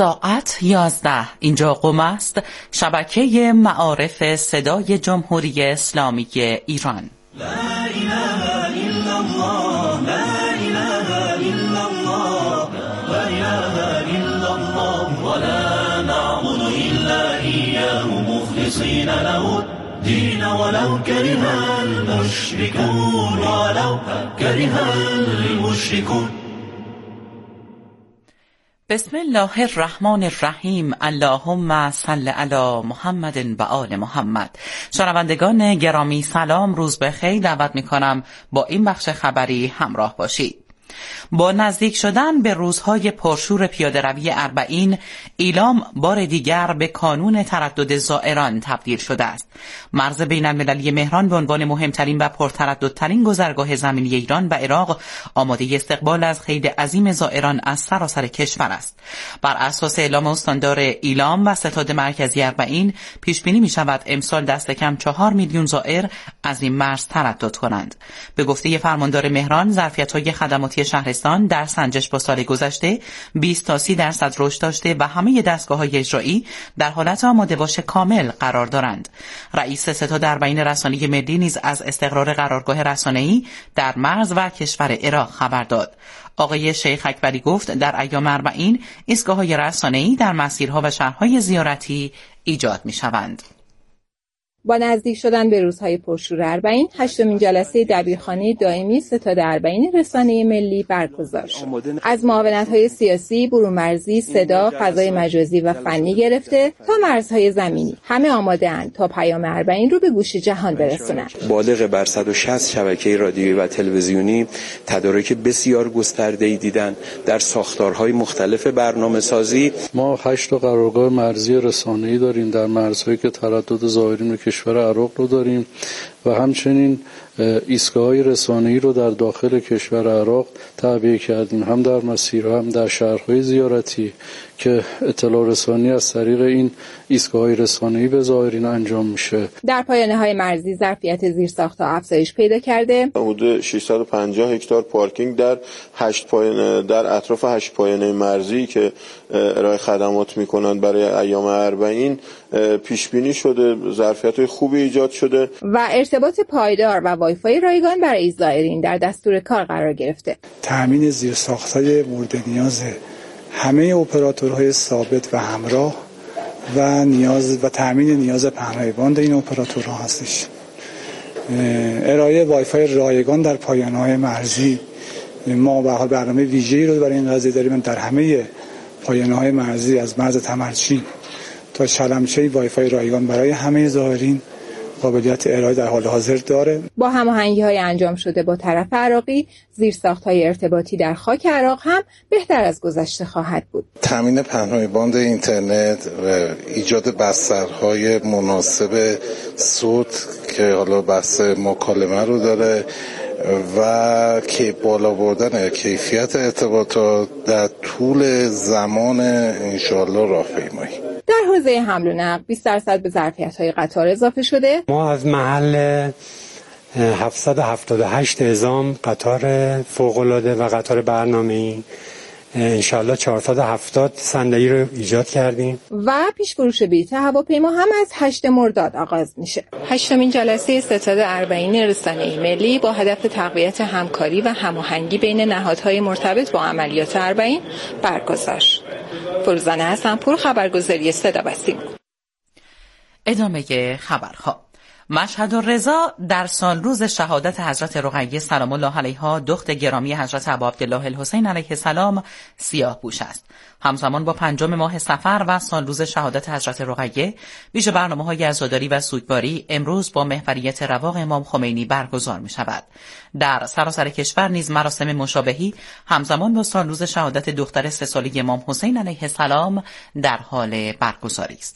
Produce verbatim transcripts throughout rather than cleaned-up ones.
ساعت یازده. اینجا قم است، شبکه معارف صدای جمهوری اسلامی ایران. لا اله الا الله، لا اله الا الله، لا اله الا الله، ولا نعبد الا اياه مخلصین له الدین ولو کره المشركون، ولو کره المشركون. بسم الله الرحمن الرحیم. اللهم صل علی محمد و آل محمد. شنوندگان گرامی سلام، روز بخیر. دعوت میکنم با این بخش خبری همراه باشید. با نزدیک شدن به روزهای پرشور پیاده‌روی اربعین، ایلام بار دیگر به کانون تردد زائران تبدیل شده است. مرز بین المللی مهران به عنوان مهمترین و پرترددترین گذرگاه زمینی ایران و عراق آماده استقبال از خیل عظیم زائران از سراسر کشور است. بر اساس اعلام استاندار ایلام و ستاد مرکزی اربعین، پیش بینی می شود امسال دست کم چهار میلیون زائر از این مرز تردد کنند. به گفته فرماندار مهران، ظرفیت‌های خدماتی شهرستان در سنجش با سال گذشته بیست تا سی درصد رشد داشته و همه دستگاه‌های اجرایی در حالت آماده باش کامل قرار دارند. رئیس ستاد اربعین رسانه ملی نیز از استقرار قرارگاه رسانه‌ای در مرز و کشور عراق خبر داد. آقای شیخ اکبری گفت در ایام اربعین ایستگاه‌های رسانه‌ای در مسیرها و شهرهای زیارتی ایجاد می‌شوند. با نزدیک شدن به روزهای پرشور اربعین، هشتمین جلسه دبیرخانه دائمی ستاد اربعین رسانه ملی برگزار شد. از معاونت‌های سیاسی، برون‌مرزی، صدا، فضای مجازی و فنی گرفته تا مرزهای زمینی، همه آماده‌اند تا پیام اربعین رو به گوش جهان برسونند. بالغ بر صد و شصت شبکه رادیویی و تلویزیونی تدارک بسیار گسترده‌ای دیدن در ساختارهای مختلف برنامه‌سازی. ما هشت تا قرارگاه مرزی رسانه‌ای داریم در مرزهایی که تردد زائرین کشور عراق رو داریم و همچنین ایستگاه‌های رسانه‌ای رو در داخل کشور عراق تعبیه کردیم، هم در مسیرها هم در شهرهای زیارتی که اطلاع رسانی از طریق این ایستگاه‌های رسانه‌ای به زائرین انجام میشه. در پایانه‌های مرزی ظرفیت زیرساخت‌ها افزایش پیدا کرده. حدود ششصد و پنجاه هکتار پارکینگ در هشت پایانه در اطراف هشت پایانه مرزی که ارائه خدمات می‌کنند برای ایام اربعین پیش بینی شده، ظرفیت‌های خوبی ایجاد شده و ارتباط پایدار و وایفای رایگان برای زائرین در دستور کار قرار گرفته. تأمین زیرساخت‌های مورد نیاز همه اپراتورهای ثابت و همراه و نیاز و تأمین نیاز پهنای باند این اپراتورها هستش. ارائه وایفای رایگان در پایانه‌های مرزی، ما به حال برنامه ویژه‌ای رو برای این قضیه داریم. در همه پایانه‌های مرزی از مرز تمرچین تا شلمچه وایفای رایگان برای همه زائرین قابلیت ارائه در حال حاضر داره. با هماهنگی‌های انجام شده با طرف عراقی، زیرساخت‌های ارتباطی در خاک عراق هم بهتر از گذشته خواهد بود. تامین پهنای باند اینترنت و ایجاد بسترهای مناسب صوت که حالا بحث مکالمه رو داره و که بالا بردن کیفیت ارتباطات در طول زمان انشاءالله راهپیمایی. در حوزه حمل و نقل بیست درصد به ظرفیت‌های قطار اضافه شده. ما از محل هفتصد و هفتاد و هشت اعزام قطار فوق‌العاده و قطار برنامه‌ای انشالله چهارصد و هفتاد صندلی رو ایجاد کردیم و پیش فروش بلیط هواپیما هم از هشتم مرداد آغاز میشه. هشتمین جلسه ستاد اربعین رسانه ملی با هدف تقویت همکاری و هماهنگی بین نهادهای مرتبط با عملیات اربعین برگزار شد. فروزانه حسن‌پور، خبرگزاری صدا و سیما. ادامه خبرها. مشهد الرضا در سال روز شهادت حضرت رقیه سلام الله علیها دختر گرامی حضرت ابا عبدالله الحسین علیه السلام سیاه پوش است. همزمان با پنجم ماه صفر و سال روز شهادت حضرت رقیه، ویژه برنامه‌های عزاداری و سوگواری امروز با محوریت رواق امام خمینی برگزار می شود. در سراسر کشور نیز مراسم مشابهی همزمان با سال روز شهادت دختر سه ساله امام حسین علیه السلام در حال برگزاری است.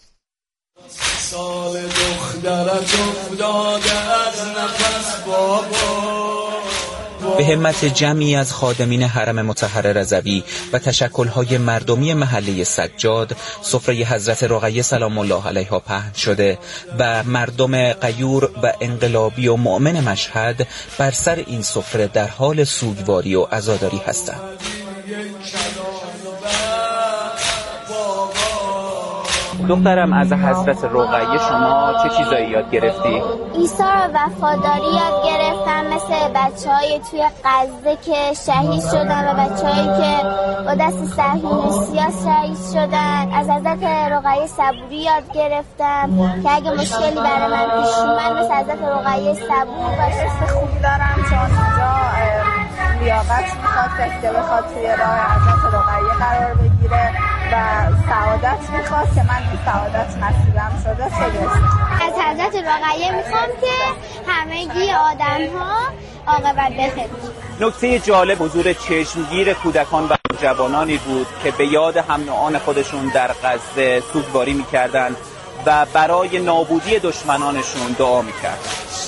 سال دخترت افتاده از نفس بابا. به همت جمعی از خادمین حرم مطهر رضوی و تشکل‌های مردمی محله سجاد، سفره حضرت رقیه سلام الله علیها پهن شده و مردم غیور و انقلابی و مؤمن مشهد بر سر این سفره در حال سوگواری و عزاداری هستند. دخترم از حضرت رقیه شما چه چیزایی یاد گرفتی؟ عیسی رو وفاداری یاد گرفتم، مثل بچه‌های توی غزه که شهید شدن و بچه‌هایی که با دست صهیونیست‌ها شهید شدن. از حضرت رقیه صبوری یاد گرفتم که اگه مشکلی برای من پیش اومد مثل حضرت رقیه صبور باشه. خوب دارم چون اینجا لیاقت میخواد که بخواد توی راه حضرت رقیه قرار بگیره و سعادت میخواد که من این سعادت نصیبم شده. خیلی از حضرت رقیه میخوام که همگی آدم ها عاقبت بخیر. نکته جالب حضور چشمگیر کودکان و جوانانی بود که به یاد هم نوعان خودشون در غزه سوگواری میکردند و برای نابودی دشمنانشون دعا میکردند.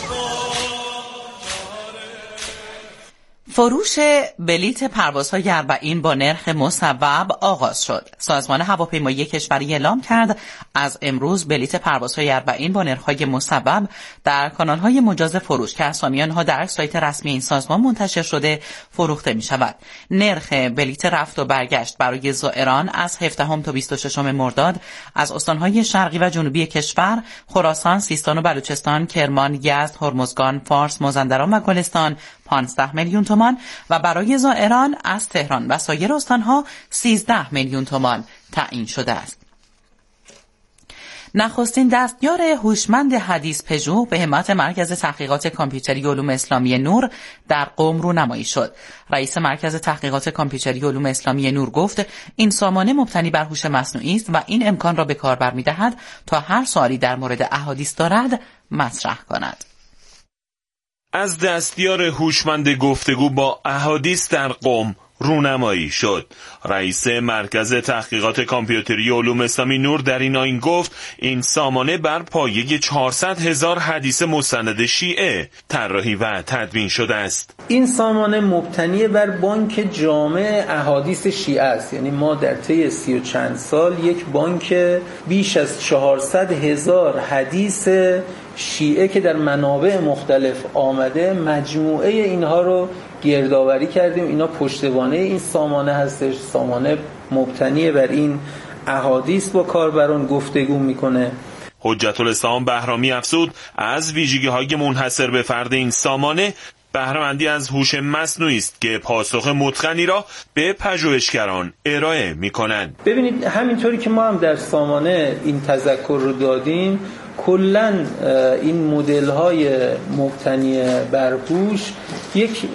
فروش بلیت پروازهای اربعین با نرخ مصوب آغاز شد. سازمان هواپیمایی کشوری اعلام کرد از امروز بلیت پروازهای اربعین با نرخ‌های مصوب در کانال‌های مجاز فروش که اسامی آنها در سایت رسمی این سازمان منتشر شده فروخته می‌شود. نرخ بلیت رفت و برگشت برای زائران از هفدهم تا بیست و ششم مرداد از استان‌های شرقی و جنوبی کشور، خراسان، سیستان و بلوچستان، کرمان، یزد، هرمزگان، فارس، مازندران و گلستان پانزده میلیون تومان و برای زائران از تهران و سایر استان‌ها سیزده میلیون تومان تعیین شده است. نخستین دستیار هوشمند حدیث پژو به همت مرکز تحقیقات کامپیوتری علوم اسلامی نور در قم رونمایی شد. رئیس مرکز تحقیقات کامپیوتری علوم اسلامی نور گفت این سامانه مبتنی بر هوش مصنوعی است و این امکان را به کاربر می‌دهد تا هر سوالی در مورد احادیث دارد مطرح کند. از دستیار هوشمند گفتگو با احادیث در قم رونمایی شد. رئیس مرکز تحقیقات کامپیوتری علوم اسلامی نور در این آیین گفت این سامانه بر پایه چهارصد هزار حدیث مستند شیعه طراحی و تدوین شده است. این سامانه مبتنی بر بانک جامع احادیث شیعه است. یعنی ما در طی سی و چند سال یک بانک بیش از چهارصد هزار حدیث شیعه که در منابع مختلف آمده مجموعه اینها رو گردآوری کردیم. اینا پشتوانه این سامانه هستش. سامانه مبتنی بر این احادیث با کاربران گفتگو میکنه. حجت الاسلام بهرامی افزود از ویژگی‌های منحصر به فرد این سامانه بهره‌مندی از هوش مصنوعی است که پاسخ متقنی را به پژوهشگران ارائه می‌کنند. ببینید همینطوری که ما هم در سامانه این تذکر رو دادیم، کلاً این مدل‌های مبتنی بر هوش یک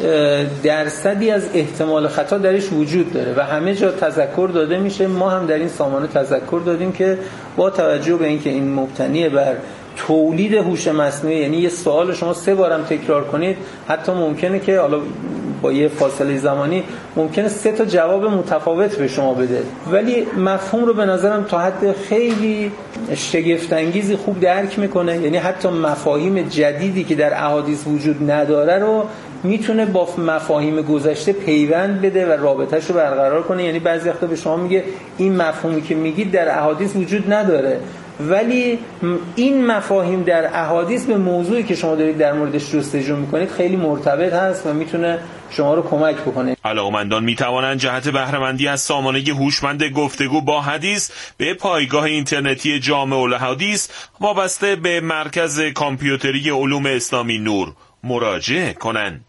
درصدی از احتمال خطا درش وجود داره و همه جا تذکر داده میشه. ما هم در این سامانه تذکر دادیم که با توجه به اینکه این مبتنی بر تولید هوش مصنوعی، یعنی یه سوال شما سه بارم تکرار کنید حتی ممکنه که حالا با یه فاصله زمانی ممکنه سه تا جواب متفاوت به شما بده، ولی مفهوم رو به نظرم تا حد خیلی شگفت انگیزی خوب درک میکنه. یعنی حتی مفاهیم جدیدی که در احادیث وجود نداره رو میتونه با مفاهیم گذشته پیوند بده و رابطه‌اش رو برقرار کنه. یعنی بعضی وقتا به شما میگه این مفهومی که میگید در احادیث وجود نداره، ولی این مفاهیم در احادیث به موضوعی که شما دارید در موردش جستجو میکنید خیلی مرتبط هست و میتونه شما رو کمک بکنه. علاقه‌مندان میتوانند جهت بهره‌مندی از سامانه هوشمند گفتگو با حدیث به پایگاه اینترنتی جامع الاحادیث وابسته به مرکز کامپیوتری علوم اسلامی نور مراجعه کنند.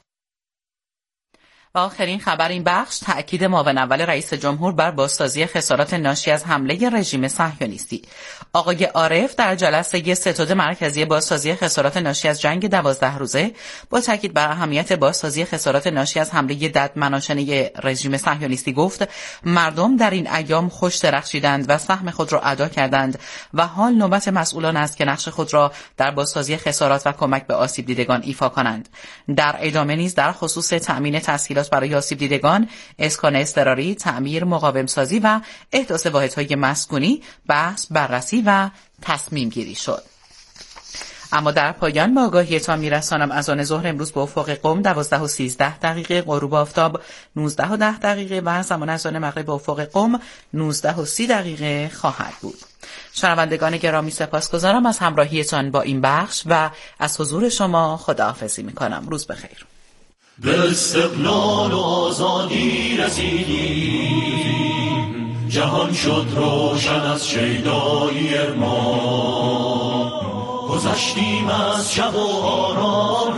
و آخرین خبر این بخش تأکید معاون اول رئیس جمهور بر بازسازی خسارات ناشی از حمله رژیم صهیونیستی. آقای عارف در جلسه ستاد مرکزی بازسازی خسارات ناشی از جنگ دوازده روزه با تاکید بر اهمیت بازسازی خسارات ناشی از حمله ددمناشانه رژیم صهیونیستی گفت مردم در این ایام خوش درخشیدند و سهم خود را ادا کردند و حال نوبت مسئولان است که نقش خود را در بازسازی خسارات و کمک به آسیب دیدگان ایفا کنند. در ادامه نیز در خصوص تأمین تسهیلات برای آسیب دیدگان، اسکان اضطراری، تعمیر، مقاوم سازی و احداث واحدهای مسکونی بحث، بررسی و تصمیم گیری شد. اما در پایان با آگاهیتان میرسانم از آن ظهر امروز به افق قم دوازده و سیزده دقیقه، غروب آفتاب نوزده و ده دقیقه و زمان از آن مغرب به افق قم نوزده و سی دقیقه خواهد بود. شنوندگان گرامی سپاسگزارم از همراهیتان با این بخش و از حضور شما خداحافظی میکنم. روز بخیر. به استقلال و آزادی رسیدیم، جهان شد روشن از شیدایی ارمان، گذشتیم از شب و آرام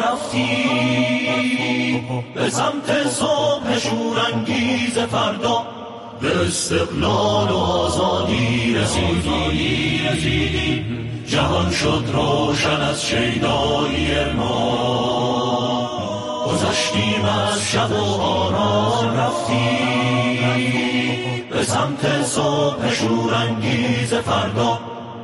رفتیم به سمت صبح شورانگیز فردا، به استقلال و آزادی رسیدیم. جهان شد روشن از شیدایی ارمان، گذشتیم از شب و آرام رفتیم به سمت صبح شورانگیز فردا.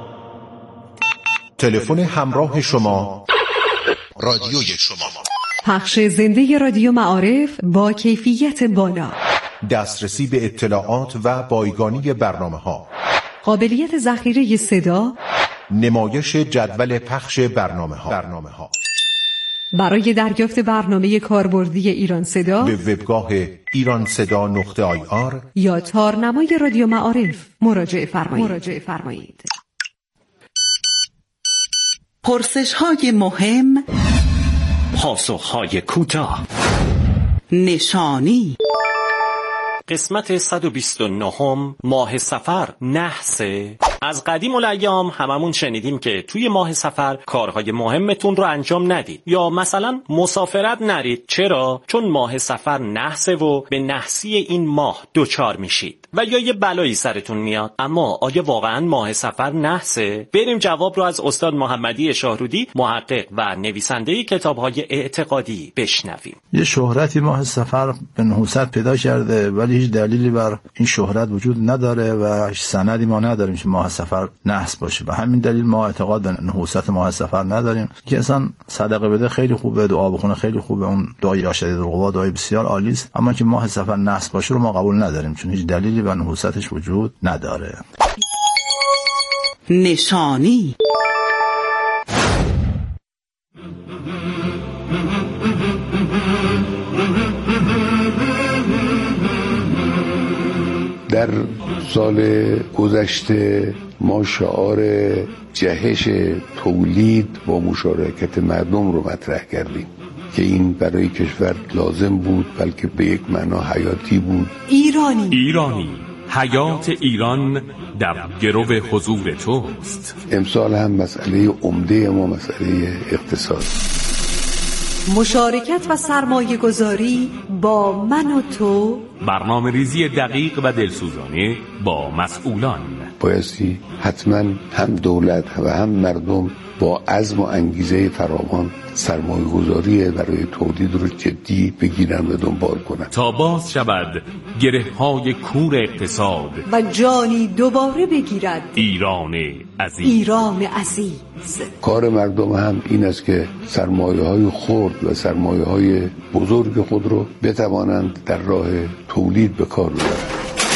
تلفن همراه شما، رادیوی شما. پخش زنده رادیو معارف با کیفیت بالا، دسترسی به اطلاعات و بایگانی برنامه‌ها، قابلیت ذخیره صدا، نمایش جدول پخش برنامه‌ها. برنامه‌ها برای دریافت برنامه کاربردی ایران صدا به وبگاه ایران صدا نقطه آی آر یا تارنمای رادیو معارف مراجعه فرمایید. مراجعه فرمایید. پرسش‌های مهم، پاسخ‌های کوتاه، نشانی. قسمت صد و بیست و نه ماه صفر نحس. از قدیم الایام هممون شنیدیم که توی ماه صفر کارهای مهمتون رو انجام ندید یا مثلا مسافرت نرید. چرا؟ چون ماه صفر نحسه و به نحسی این ماه دوچار میشید و یا یه بلایی سرتون میاد. اما آیا واقعا ماه صفر نحسه؟ بریم جواب رو از استاد محمدی شاهرودی، محقق و نویسنده کتاب‌های اعتقادی بشنویم. یه شهرتی ماه صفر به نحوست پیدا کرده ولی هیچ دلیلی بر این شهرت وجود نداره و هیچ سندی ما نداریم که ماه صفر نحس باشه. به همین دلیل ما اعتقاد به نحوست ماه صفر نداریم. که اصلا صدقه بده خیلی خوبه، دعا بخونه خیلی خوبه، اون دعای اشهد القوا دعای بسیار عالی است، اما که ماه صفر نحس باشه رو ما قبول نداریم چون هیچ دلیلی بر نحوستش وجود نداره. نشانی. در سال گذشته ما شعار جهش تولید با مشارکت مردم رو مطرح کردیم که این برای کشور لازم بود، بلکه به یک معنا حیاتی بود. ایرانی ایرانی حیات ایران در گرو حضور توست. امسال هم مسئله عمده ما مسئله اقتصاد. مشارکت و سرمایه گذاری با من و تو، برنامه ریزی دقیق و دلسوزانه با مسئولان. بایستی حتما هم دولت و هم مردم با عزم و انگیزه فراوان سرمایه گذاری برای تولید رو جدی بگیرن و دنبال کنن تا باز شود گره های کور اقتصاد و جانی دوباره بگیرد ایران عزیز. ایران عزیز. کار مردم هم این است که سرمایه های خرد و سرمایه های بزرگ خود رو بتوانند در راه تولید به کار ببرند.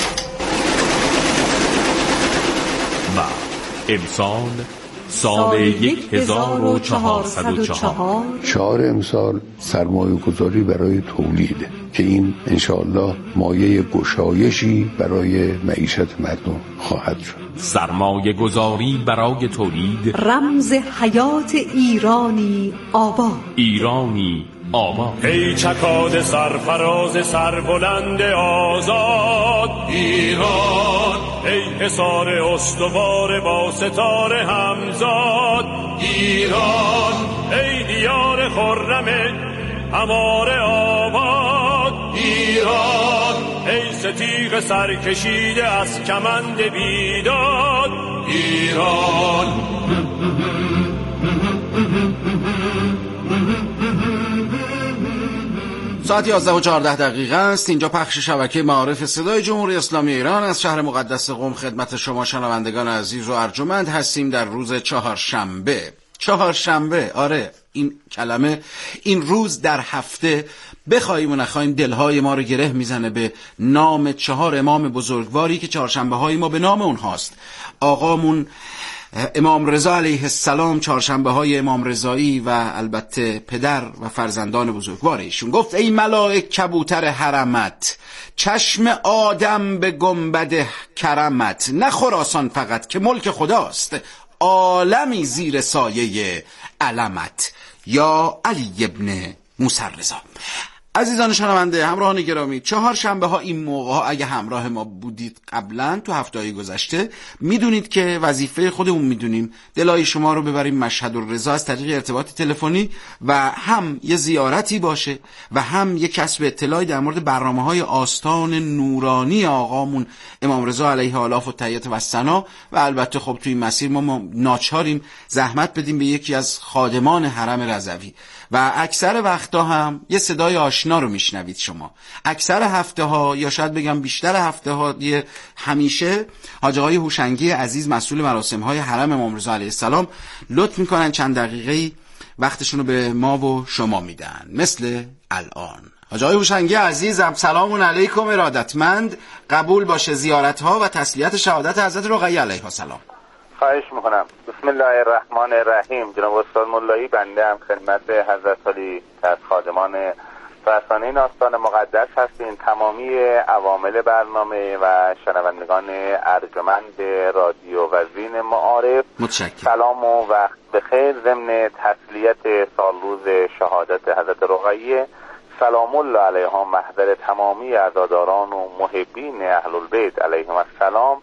و امسال سال یک هزار و چهارصد و چهار چهار امسال سرمایه گذاری برای تولیده که این انشاءالله مایه گشایشی برای معیشت مردم خواهد شد. سرمایه گذاری برای تولید، رمز حیات ایرانی آباد. ایرانی آباد. ای چکاد سرفراز سربلند آزاد ایران، ای حصار استوار با ستاره همزاد ایران، ای دیار خرم همار آباد ایران، ای ستیغ سرکشیده از کمند بیداد ایران. ساعت یازده و چهارده دقیقه است. اینجا پخش شبکه معارف صدای جمهوری اسلامی ایران از شهر مقدس قم خدمت شما شنوندگان عزیز و ارجمند هستیم در روز چهارشنبه. چهارشنبه، آره این کلمه این روز در هفته بخوایم و نخوایم دلهای ما رو گره میزنه به نام چهار امام بزرگواری که چهارشنبه های ما به نام اونهاست. آقامون امام رضا علیه السلام چهارشنبه های امام رضایی و البته پدر و فرزندان بزرگوار ایشون گفت ای ملائک کبوتر حرمت، چشم آدم به گنبد کرمت، نه خراسان فقط که ملک خداست، عالمی زیر سایه علمت. یا علی ابن موسی رضا. عزیزان شنونده، همراهان گرامی، چهار شنبه ها این موقع ها اگه همراه ما بودید قبلا تو هفته‌های گذشته میدونید که وظیفه خودمون میدونیم دلای شما رو ببریم مشهد الرضا از طریق ارتباط تلفنی و هم یه زیارتی باشه و هم یه کسب اطلاعی در مورد برنامه‌های آستان نورانی آقامون امام رضا علیه آلاف و تحیت و ثنا. و البته خب توی این مسیر ما, ما ناچاریم زحمت بدیم به یکی از خادمان حرم رضوی و اکثر وقتا هم یه صدای آشنا رو میشنوید شما. اکثر هفته ها یا شاید بگم بیشتر هفته ها همیشه حاج آقای هوشنگی عزیز مسئول مراسم های حرم امام رضا علیه السلام لطف میکنن چند دقیقه‌ای وقتشون رو به ما و شما میدن، مثل الان. حاج آقای هوشنگی عزیزم سلام علیکم، ارادتمند، قبول باشه زیارت ها و تسلیت شهادت حضرت رقیه علیها السلام. خواهش میکنم. بسم الله الرحمن الرحیم. جناب استاد ملایی، بنده هم خدمت حضرت علی از خادمان رسانه این آستان مقدس هستیم. تمامی عوامل برنامه و شنوندگان ارجمند رادیو و زین معارف متشکرم. سلام و وقت بخیر. ضمن تسلیت سالروز شهادت حضرت رقیه سلام الله علیها محضر تمامی عزاداران و محبین اهل البیت علیهم السلام،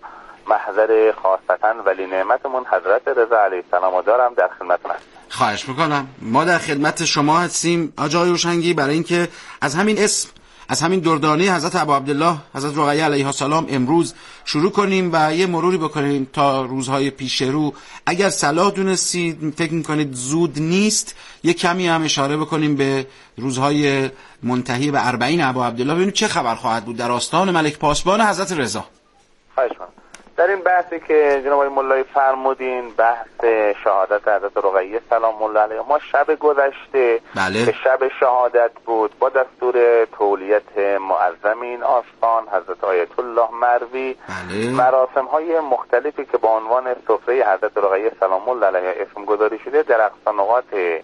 محضر خاصتا ولی نعمتمون حضرت رضا علیه السلام دارم، در خدمتتون هستم. خواهش میکنم. ما در خدمت شما هستیم حاج آقای هوشنگی برای اینکه از همین اسم، از همین دردانه حضرت ابو عبدالله حضرت رقیه علیها السلام امروز شروع کنیم و یه مروری بکنیم تا روزهای پیش رو. اگر صلاح دونستید فکر میکنید زود نیست، یه کمی هم اشاره بکنیم به روزهای منتهی به اربعین ابو عبدالله، ببینیم چه خبر خواهد بود در آستان ملک پاسبان حضرت رضا. خواهش میکنم. در این بحثی که جناب آقای ملایی فرمودین، بحث شهادت حضرت رقیه سلام الله علیها، ما شب گذشته بله. که شب شهادت بود با دستور تولیت معظم این آستان حضرت آیت الله مروی بله. مراسم های مختلفی که با عنوان سفره حضرت رقیه سلام الله علیها اسم گذاری شده در اقصا نقاط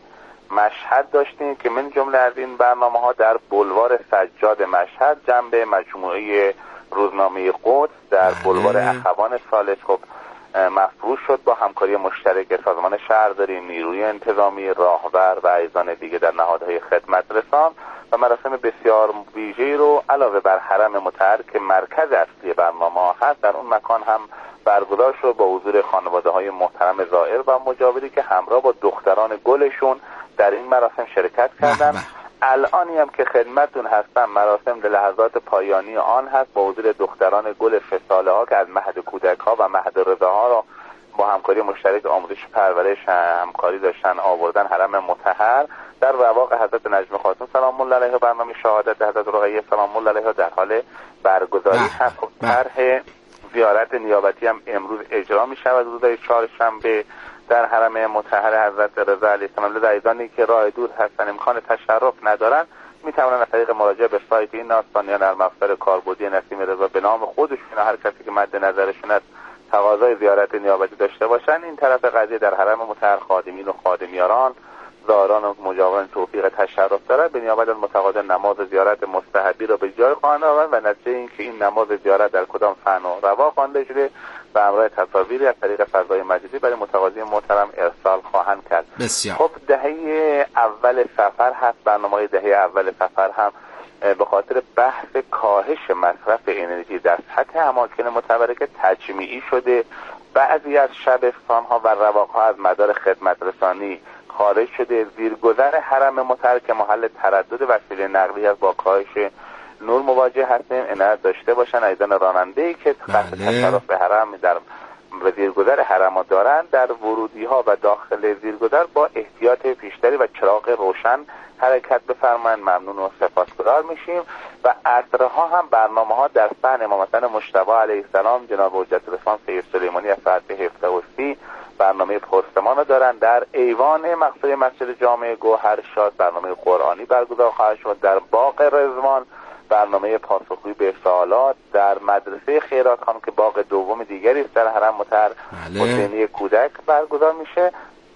مشهد داشتیم که من جمله از این برنامه ها در بلوار سجاد مشهد، جنب مجموعه روزنامه قدس در بلوار اخوان صالح خب مفروش شد با همکاری مشترک سازمان شهرداری، نیروی انتظامی، راهبر و اعضان دیگه در نهادهای خدمت رسان و مراسم بسیار ویژه‌ای رو علاوه بر حرم مطهر که مرکز اصلی برنامه ها هست در اون مکان هم برگزار شد با حضور خانواده های محترم زائر و مجاوری که همراه با دختران گلشون در این مراسم شرکت کردند. الانی هم که خدمتون هستم مراسم در لحظات پایانی آن هست با حضور دختران گل سه ساله ها که از مهد کودک ها و مهد رضاها را با همکاری مشترک آموزش پرورش همکاری داشتن آوردن حرم مطهر. در رواق حضرت نجم خاتون سلام الله علیها برنامه شهادت حضرت رقیه سلام الله علیها در حال برگزاری هست. خب طرح زیارت نیابتی هم امروز اجرا می شود روز چهارشنبه در حرم مطهر حضرت رضا علیه السلام. لذایدانی که راه دور هستن امکان تشرف ندارن می توانن از طریق مراجعه به سایت این آستان یا نرم افزار کاربردی نسیم رضا به نام خودشون هر کسی که مد نظرشون است تقاضای زیارت نیابتی داشته باشن این طرف قضیه در حرم مطهر خادمین و خادمیاران زائران و مجاوران توفیق تشرف دارد به نیابت از متقاضی نماز زیارت مستحبی را به جای خواهند آورد و نتیجه این که این نماز زیارت در کدام فن و روا خوانده شده و همراه تصاویری از طریق فضای مجازی برای متقاضی محترم ارسال خواهند کرد. بسیار. خب دهه اول سفر هست. برنامه دهه اول سفر هم به خاطر بحث کاهش مصرف انرژی در سطح اماکن متبرکه تجمیعی شده. بعضی از شبستان‌ها و رواق‌ها از مدار خدمت رسانی خارج شده. زیرگذر حرم مطهر که محل تردد وسیله نقلیه است با کاهش نور مواجه هستیم. عنایت داشته باشن ایزان راننده‌ای که قصد تصرف به حرم در و زیرگذر حرم دارند در ورودی ها و داخل زیرگذر با احتیاط بیشتری و چراغ روشن حرکت بفرمایند. ممنون و سپاسگزار میشیم. و عصرها هم برنامه ها در صحن امام حسن مجتبی علیه السلام جناب حجت الاسلام سید سلیمانی از ساعت هفت و سی برنامه پرسمان دارند. در ایوان مقصود مسجد جامع گوهرشاد برنامه قرآنی برگزار خواهد شد. در باغ رضوان برنامه پاسخگویی به سوالات. در مدرسه خیرات خانم که باغ دوم دیگری است در حرم مطهر حسینی کودک برگزار میشه.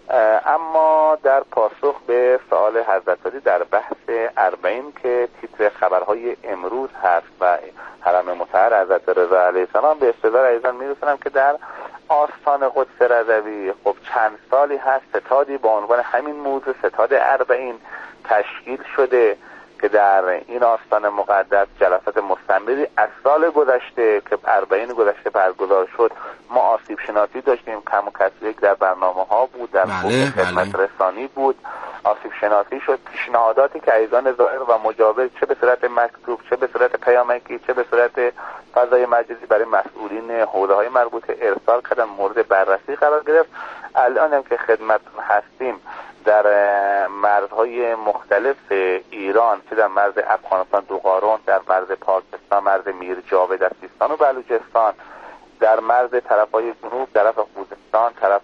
اما در پاسخ به سوال حضرت علی در بحث اربعین که تیتر خبرهای امروز هست و حرم مطهر حضرت رضا علیه السلام به استدار عزیزان میرسونم که در آستان قدس رضوی خب چند سالی هست ستادی با عنوان همین موضوع ستاد اربعین تشکیل شده که در این آستان مقدس جلسات مستمری از سال گذشته که اربعین گذشته برگزار شد ما آسیب شناسی داشتیم، کم و کسری در برنامه ها بود، در بله، خدمت بله. رسانی بود، آسیب شناسی شد. پیشنهاداتی که عزیزان ظاهر و مجاور چه به صورت مکتوب، چه به صورت پیامکی، چه به صورت فضای مجازی برای مسئولین حوزه‌های مربوطه ارسال کردن، مورد بررسی قرار گرفت. الان هم که خدمت هستیم در مرزهای مختلف ایران، چه در مرز افغانستان دوغارون، در مرز پاکستان، مرز میر جاوید از سیستان و بلوچستان، در مرز طرفهای جنوب، طرف خوزستان، طرف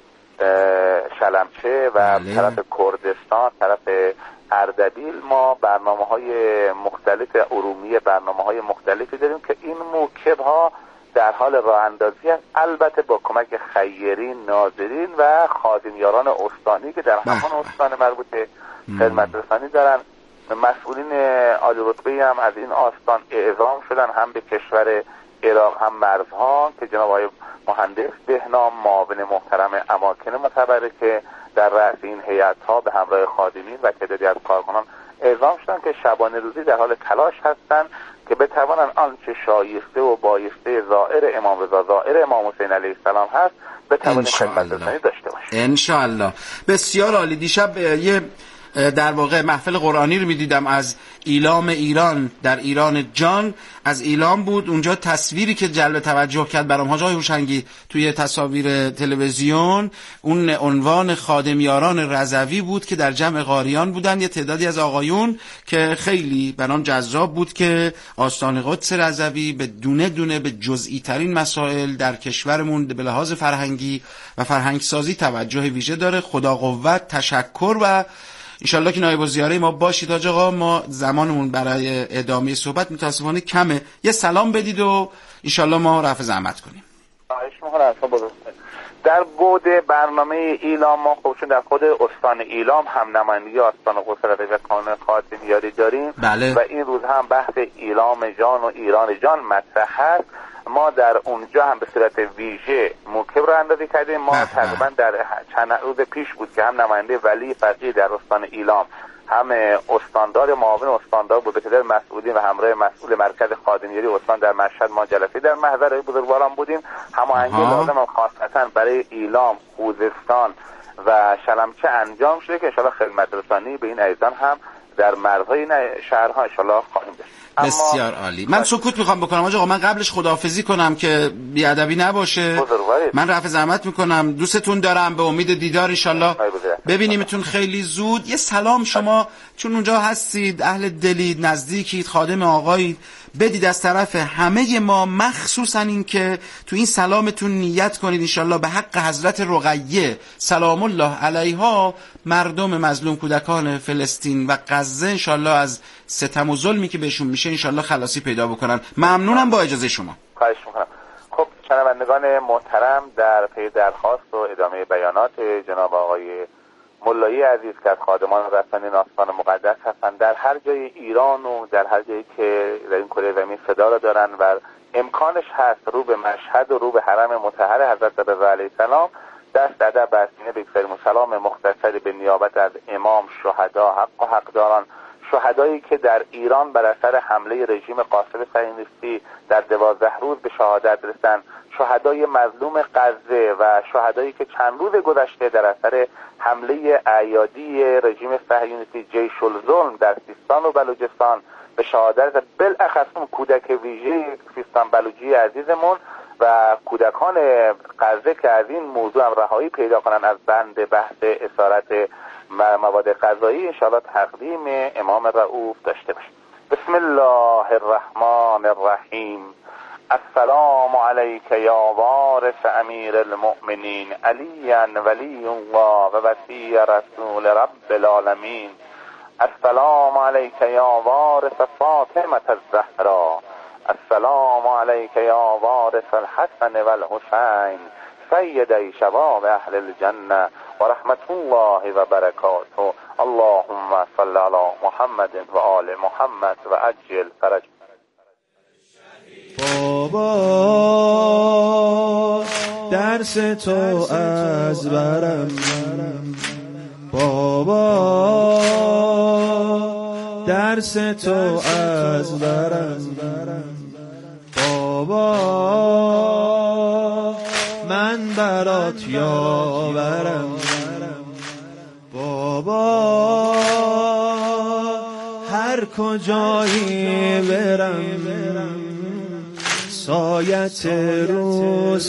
شلمچه و بله. طرف کردستان، طرف اردبیل، ما برنامه های مختلف ارومیه، برنامه های مختلفی داریم که این موکب ها در حال راه اندازی هست، البته با کمک خیرین، ناظرین و خادمیاران استانی که در همان استان مربوط به خدمت رسانی دارن. مسئولین عالی رتبه هم از این آستان اعزام شدن، هم به کشور عراق هم مرزها، که جناب آقای مهندس بهنام معاون محترم اماکن متبرکه در رأس این هیئت ها به همراه خادمین و تعدادی از کارکنان اعزام شدن که شبانه روزی در حال تلاش هستند که بتوانند آنچه شایسته و بایسته زائر امام رضا، زائر امام حسین علیه السلام هست، بتوانند خدمت رسانی داشته باشند. ان شاء الله. بسیار عالی. دیشب یه در واقع محفل قرآنی رو می‌دیدم از ایلام ایران در ایران جان، از ایلام بود. اونجا تصویری که جلب توجه کرد برام حاج آقای هوشنگی توی تصاویر تلویزیون، اون عنوان خادمیاران رضوی بود که در جمع قاریان بودن، یه تعدادی از آقایون که خیلی برام جذاب بود که آستان قدس رضوی به دونه دونه به جزئی ترین مسائل در کشورمون به لحاظ فرهنگی و فرهنگ سازی توجه ویژه داره. خدا قوت، تشکر و انشالله که نایب الزیاره ما باشید. حاج آقا ما زمانمون برای ادامه صحبت متاسفانه کمه، یه سلام بدید و انشالله ما رفع زحمت کنیم. در گود برنامه ایلام ما خب چون در خود استان ایلام هم نمایندگی آستان قدس رضوی و کانون خادمیاری داریم، بله. و این روز هم بحث ایلام جان و ایران جان مطرح هست، ما در اونجا هم به صورت ویژه موکب رو اندازی کردیم. ما تقریبا در چند روز پیش بود که هم نماینده ولی فقیه در استان ایلام، هم استاندار معاون استاندار بود به تعداد مسئولین و همراه مسئول مرکز خادمیاری استان در مشهد ما جلسه در محضر بزرگواران بودیم. هماهنگی لازم هم خاصتا برای ایلام، خوزستان و شلمچه انجام شده که انشاءالله خدمت رسانی به این عزیزان هم در مرزهای این شهرها انشاءالله خواهیم داشت. بسیار عالی. من سکوت میخوام بکنم آقا، من قبلش خداحافظی کنم که بیادبی نباشه. من رفع زحمت میکنم، دوستتون دارم، به امید دیدار انشالله ببینیمتون خیلی زود. یه سلام شما چون اونجا هستید، اهل دلید، نزدیکید، خادم آقایید، بدید از طرف همه ما، مخصوصا این که تو این سلامتون نیت کنید انشالله به حق حضرت رقیه سلام الله علیها، مردم مظلوم کودکان فلسطین و غزه انشالله از ستم و ظلمی که بهشون میشه انشالله خلاصی پیدا بکنن. ممنونم، با اجازه شما. خواهش میکنم. خب شنوندگان محترم، در پی درخواست و ادامه بیانات جناب آقای ملایی عزیز که از خادمان رسانی آستان مقدس هستند، در هر جای ایران و در هر جایی که در این کره زمین صدا را دارن و امکانش هست رو به مشهد و رو به حرم مطهر حضرت رضا علیه السلام دست ادب برسینه بگذاریم و سلام مختصری به نیابت از امام، شهدا، حق و حقداران، شهدایی که در ایران بر اثر حمله رژیم قاصد صهیونیستی در دوازده روز به شهادت رسیدند، شهدای مظلوم غزه و شهدایی که چند روز گذشته در اثر حمله اعیادی رژیم صهیونیستی جیش الظلم در سیستان و بلوچستان به شهادت، بالاخص اون کودک ویژه سیستان بلوچی عزیزمون و کودکان غزه که از این موضوع هم رهایی پیدا کنن از بند بحث اسارت مواد غذایی، انشاءالله تقدیم امام رؤوف داشته باشیم. بسم الله الرحمن الرحیم. السلام علیک یا وارث امیر المؤمنین علی ولی الله و وصی رسول رب العالمین. السلام علیک یا وارث فاطمه الزهرا. السلام علیک یا وارث الحسن والحسین سیدی شباب اهل الجنه و رحمت الله و برکاته. اللهم صل علی محمد و آل محمد و عجل فرج. بابا درس تو از برم، بابا درس درس تو از برم بابا من برات یاورم بابا هر کجایی برم سایت رو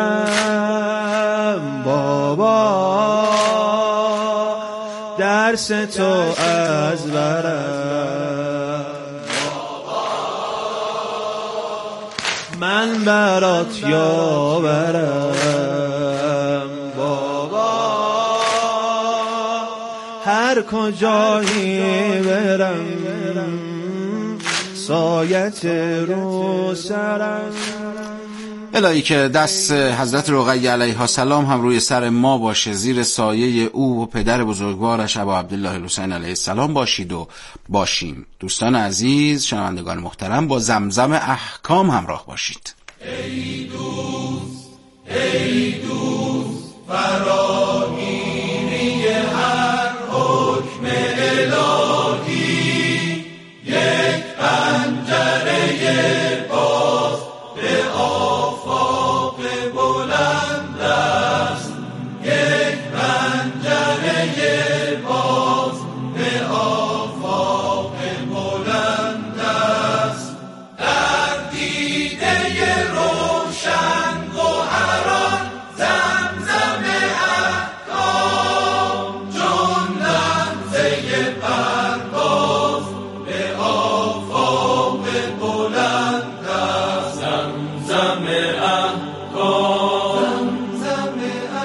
سرم بابا درس تو از برم من برات یاورم بابا هر کجایی برم سایت رو سرم. الهی که دست حضرت رقیه علیها السلام هم روی سر ما باشه، زیر سایه او و پدر بزرگوارش ابا عبدالله الحسین علیه السلام باشید و باشیم. دوستان عزیز، شنوندگان محترم، با زمزم احکام همراه باشید. ای دوست ای دوست فراگیری هر حکم الهی، یک پنجره باز به آفاق بلند است، یک پنجره باز به آفاق بلند است. در دیده روشن گوهران زمزم احکام، چون لمزه پرواز به آفاق بلند است. زمزم احکام، زمزم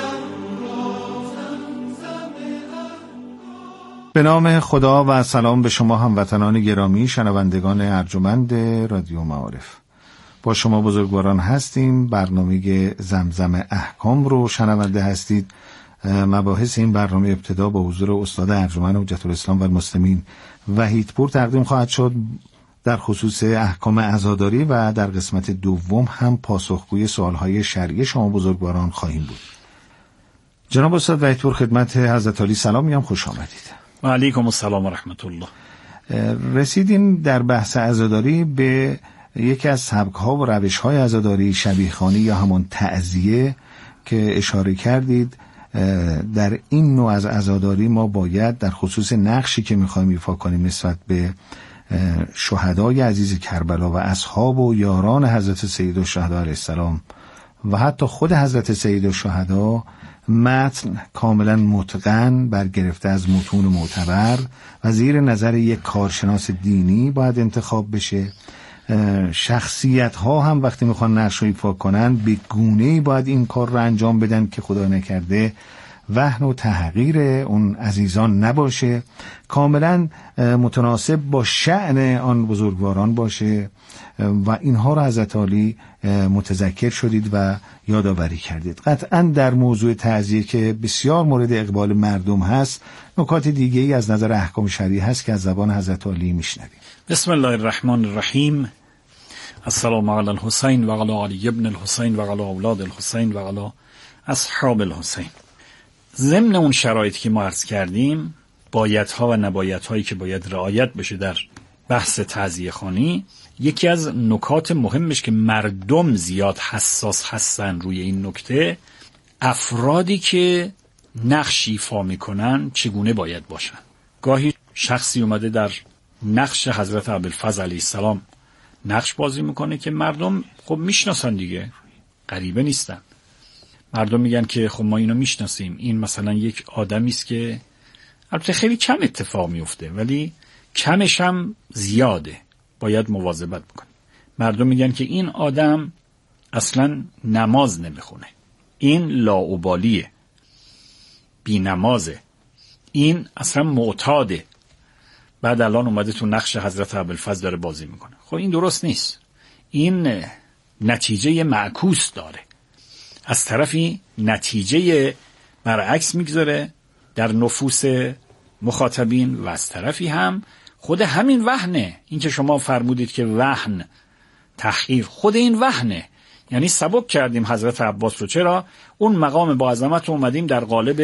به نام خدا و سلام به شما هموطنان گرامی، شنوندگان ارجمند رادیو معارف. با شما بزرگواران هستیم. برنامه زمزم احکام رو شنونده هستید. مباحث این برنامه ابتدا با حضور استاد ارجمند حجت الاسلام و المسلمین وحیدپور تقدیم خواهد شد در خصوص احکام عزاداری و در قسمت دوم هم پاسخگوی سوالهای شرعی شما بزرگواران خواهیم بود. جناب استاد وحیدپور، خدمت حضرت علی سلام میگم، خوش آمدید. و علیکم السلام و رحمت الله. رسیدیم در بحث عزاداری به یکی از سبک‌ها و روش‌های عزاداری، شبیه‌خوانی یا همون تعزیه که اشاره کردید. در این نوع از عزاداری ما باید در خصوص نقشی که می‌خوایم ایفا کنیم نسبت به شهدای عزیز کربلا و اصحاب و یاران حضرت سیدالشهدا علیه السلام و حتی خود حضرت سیدالشهدا متن کاملا متقن برگرفته از متون معتبر و زیر نظر یک کارشناس دینی باید انتخاب بشه. شخصیت ها هم وقتی میخوان نقش رو ایفا کنن به گونه‌ای باید این کار رو انجام بدن که خدا نکرده وهن و تحقیر اون عزیزان نباشه، کاملا متناسب با شأن آن بزرگواران باشه و اینها رو حضرت علی متذکر شدید و یادآوری کردید. قطعا در موضوع تعزیه که بسیار مورد اقبال مردم هست، نکات دیگه ای از نظر احکام شرعی هست که از زبان حضرت علی میشنویم. بسم الله الرحمن الرحیم. السلام علی الحسین و علی علی ابن الحسین و علی اولاد الحسین و علی اصحاب الحسین. ضمن اون شرایطی که ما عرض کردیم، بایدها و نبایدهایی که باید رعایت بشه در بحث تعزیه خوانی، یکی از نکات مهمش که مردم زیاد حساس هستن روی این نکته، افرادی که نقش ایفا میکنن چگونه باید باشن. گاهی شخصی اومده در نقش حضرت ابوالفضل علیه السلام نقش بازی میکنه که مردم خب میشناسن دیگه، غریبه نیستن. مردم میگن که خب ما اینو میشناسیم، این مثلا یک آدمی است که البته خیلی کم اتفاق میفته ولی کمش هم زیاده، باید مواظبت بکنیم. مردم میگن که این آدم اصلا نماز نمیخونه، این لاابالیه، بی نمازه، این اصلا معتاده، بعد الان اومده تو نقش حضرت ابوالفضل داره بازی میکنه. خب این درست نیست، این نتیجه معکوس داره. از طرفی نتیجه برعکس میگذاره در نفوس مخاطبین و از طرفی هم خود همین وهنه. این که شما فرمودید که وهن تحقیر، خود این وهنه. یعنی سبک کردیم حضرت عباس رو. چرا؟ اون مقام با عظمت اومدیم در قالب